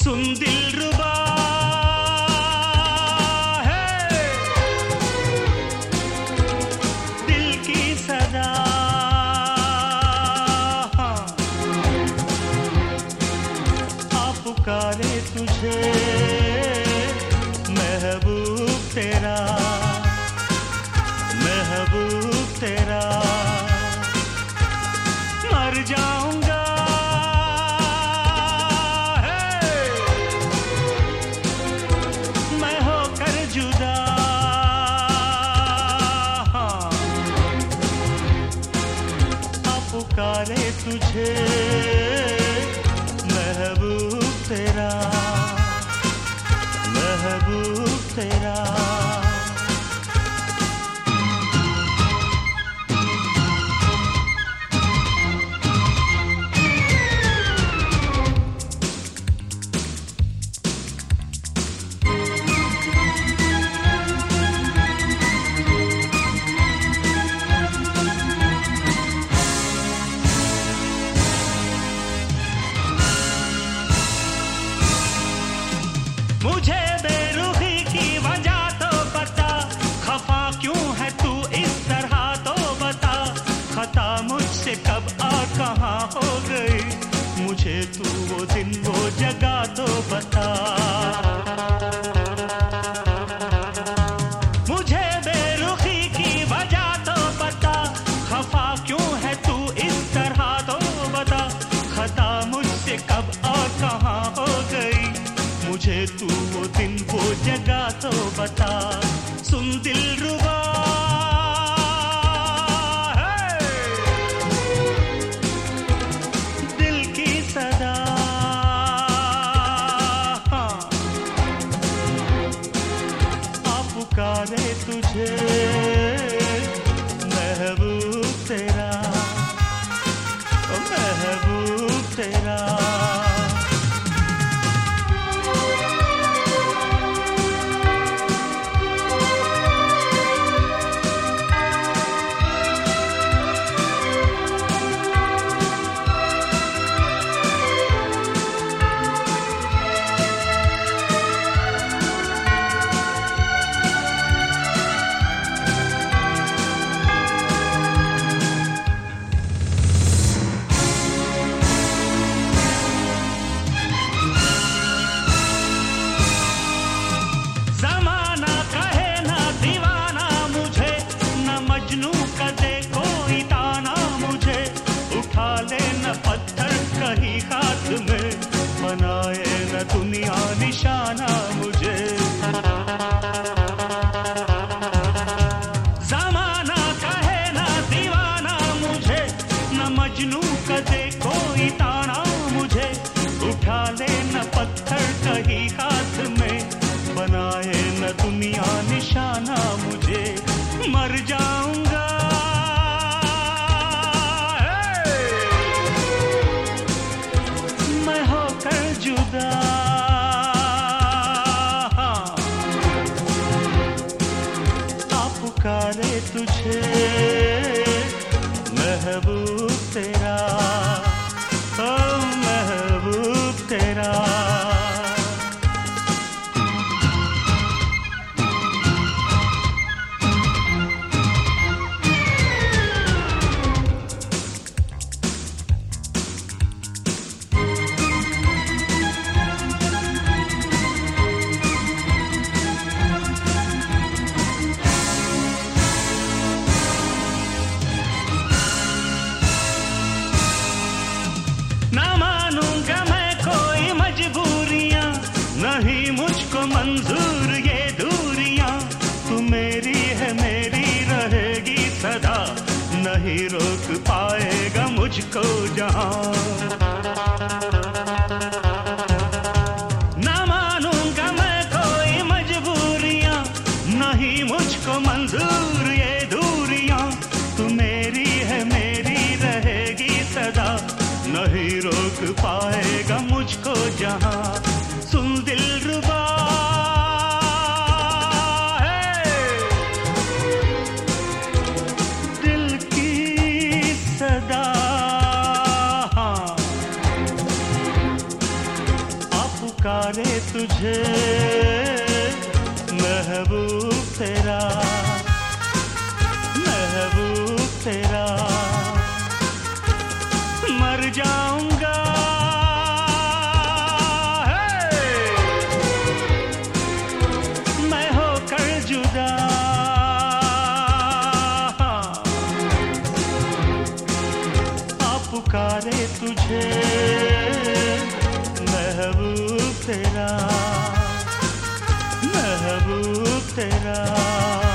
सुन दिलरुबा है दिल की सदा, आ पुकारे तुझे महबूब तेरा, महबूब तेरा। मर जाऊंगा मैं होकर जुदा, आ पुकारे तुझे महबूब तेरा, महबूब तेरा। मुझे बेरुखी की वजह तो बता, खफा क्यों है तू इस तरह तो बता। खता मुझसे कब और कहाँ हो गई, मुझे तू वो दिन वो जगह तो बता। मुझे बेरुखी की वजह तो बता, खफा क्यों है तू इस तरह तो बता। खता मुझसे कब और कहाँ हो गई, मुझे तू वो दिन वो जगह तो बता। सुन दिलरुबा है दिल की सदा, आ पुकारे तुझे महबूब तेरा, ओ महबूब तेरा। ज़माना कहे ना दीवाना मुझे, न मजनू का दे कोई ताना मुझे। उठा ले न पत्थर कहीं हाथ में, बनाए न दुनिया निशाना मुझे। ज़माना कहे ना दीवाना मुझे, न मजनू का दे कोई ताना मुझे। उठा ले न पत्थर कहीं हाथ में, बनाए न दुनिया निशाना मुझे। मर जाऊंगा मैं होकर जुदा, आ पुकारे तुझे महबूब तेरा, ओ महबूब तेरा। ना मानूंगा मैं कोई मजबूरियां, नहीं मुझको मंजूर ये दूरियां। तू मेरी है मेरी रहेगी सदा, नहीं रोक पाएगा मुझको जहां। ना मानूंगा मैं कोई मजबूरियां, नहीं मुझको मंजूर ये दूरियां। तू मेरी है मेरी रहेगी सदा, नहीं रोक पाएगा मुझको जहां। सुन दिलरुबा है दिल की सदा, आ पुकारे पुकारे तुझे महबूब तेरा, महबूब तेरा। मर जाऊंगा मैं होकर जुदा, पुकारे तुझे महबूब तेरा, महबूब तेरा।